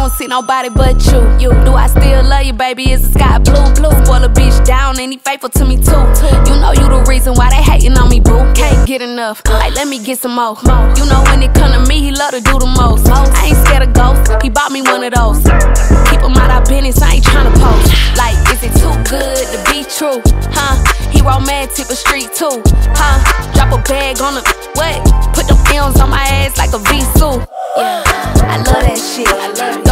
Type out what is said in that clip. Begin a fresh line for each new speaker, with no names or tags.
don't see nobody but you. Do I still love you, baby? Is the sky blue? Spoil a bitch down and he faithful to me too. You know you the reason why they hating on me, boo. Can't get enough, like let me get some more. You know when it come to me, he love to do the most. I ain't scared of ghosts, he bought me one of those. Keep him out of business, I ain't tryna post. Like, is it too good to be true? Huh? He romantic but street too. Huh? Drop a bag on the what? Put them films on my ass like a V-suit. Yeah, I love that shit. I love it.